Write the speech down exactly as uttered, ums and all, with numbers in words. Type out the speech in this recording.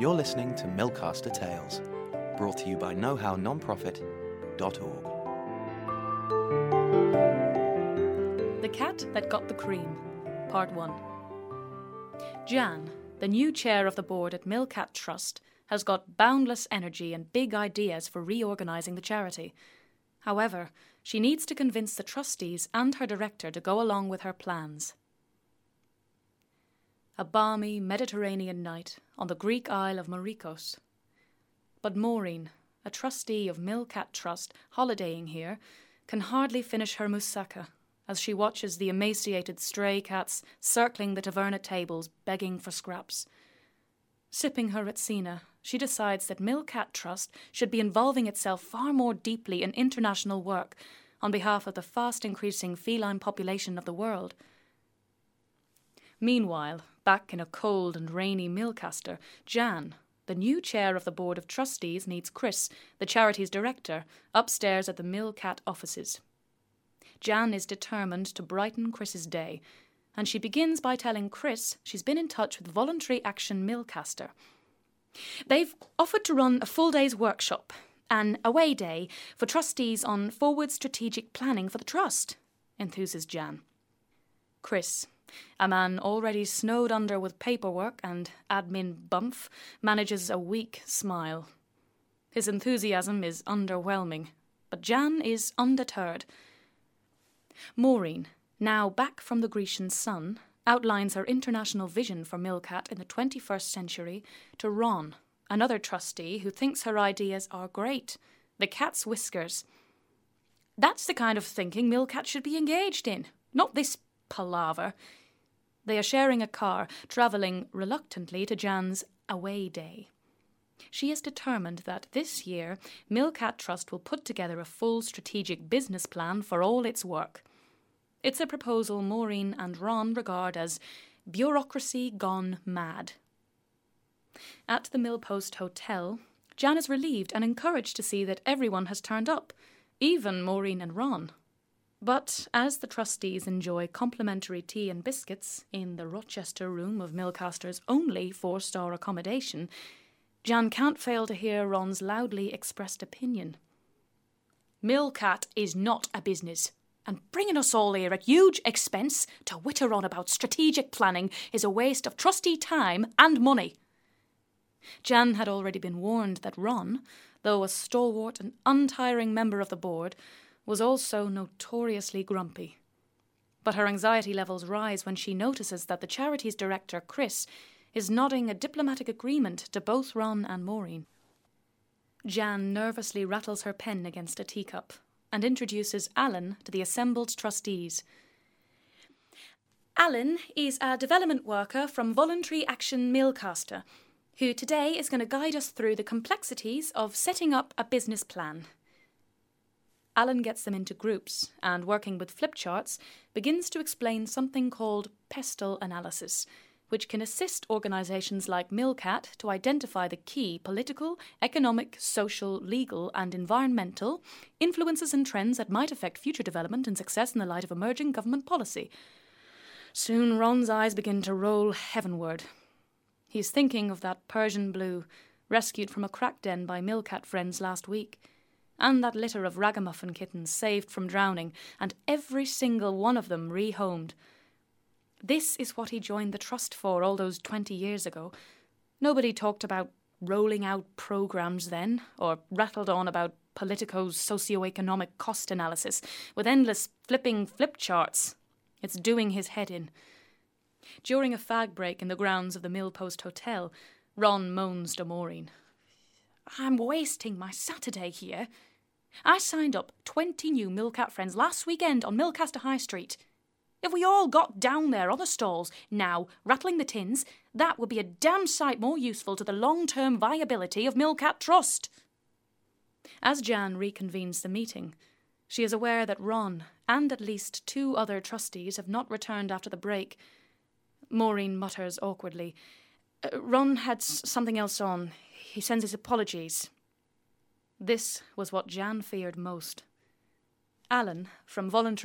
You're listening to Milcaster Tales, brought to you by know how non profit dot org. The Cat That Got the Cream, Part one. Jan, the new chair of the board at Milcat Trust, has got boundless energy and big ideas for reorganising the charity. However, she needs to convince the trustees and her director to go along with her plans. A balmy Mediterranean night on the Greek isle of Maurikos. But Maureen, a trustee of Milcat Trust holidaying here, can hardly finish her moussaka as she watches the emaciated stray cats circling the taverna tables begging for scraps. Sipping her Retsina, she decides that Milcat Trust should be involving itself far more deeply in international work on behalf of the fast-increasing feline population of the world. Meanwhile, back in a cold and rainy Milcaster, Jan, the new chair of the Board of Trustees, meets Chris, the charity's director, upstairs at the Milcat offices. Jan is determined to brighten Chris's day, and she begins by telling Chris she's been in touch with Voluntary Action Milcaster. They've offered to run a full day's workshop, an away day, for trustees on forward strategic planning for the trust, enthuses Jan. Chris, a man already snowed under with paperwork and admin bumf, manages a weak smile. His enthusiasm is underwhelming, but Jan is undeterred. Maureen, now back from the Grecian sun, outlines her international vision for Milcat in the twenty-first century to Ron, another trustee who thinks her ideas are great. The cat's whiskers. That's the kind of thinking Milcat should be engaged in, not this palaver. They are sharing a car, travelling reluctantly to Jan's away day. She is determined that this year Milcat Trust will put together a full strategic business plan for all its work. It's a proposal Maureen and Ron regard as bureaucracy gone mad. At the Millpost Hotel, Jan is relieved and encouraged to see that everyone has turned up, even Maureen and Ron. But as the trustees enjoy complimentary tea and biscuits in the Rochester room of Milcaster's only four-star accommodation, Jan can't fail to hear Ron's loudly expressed opinion. Milcat is not a business, and bringing us all here at huge expense to witter on about strategic planning is a waste of trustee time and money. Jan had already been warned that Ron, though a stalwart and untiring member of the board, was also notoriously grumpy. But her anxiety levels rise when she notices that the charity's director, Chris, is nodding a diplomatic agreement to both Ron and Maureen. Jan nervously rattles her pen against a teacup and introduces Alan to the assembled trustees. Alan is a development worker from Voluntary Action Milcaster, who today is going to guide us through the complexities of setting up a business plan. Alan gets them into groups and, working with flip charts, begins to explain something called pestle analysis, which can assist organisations like Milcat to identify the key political, economic, social, legal and environmental influences and trends that might affect future development and success in the light of emerging government policy. Soon Ron's eyes begin to roll heavenward. He's thinking of that Persian blue, rescued from a crack den by Milcat friends last week, and that litter of ragamuffin kittens saved from drowning, and every single one of them rehomed. This is what he joined the trust for all those twenty years ago. Nobody talked about rolling out programmes then, or rattled on about Politico's socio-economic cost analysis, with endless flipping flip charts. It's doing his head in. During a fag break in the grounds of the Millpost Hotel, Ron moans to Maureen. I'm wasting my Saturday here. I signed up twenty new Milcat friends last weekend on Milcaster High Street. If we all got down there on the stalls, now, rattling the tins, that would be a damn sight more useful to the long-term viability of Milcat Trust. As Jan reconvenes the meeting, she is aware that Ron and at least two other trustees have not returned after the break. Maureen mutters awkwardly. Uh, Ron had s- something else on. He sends his apologies. This was what Jan feared most. Alan, from Voluntary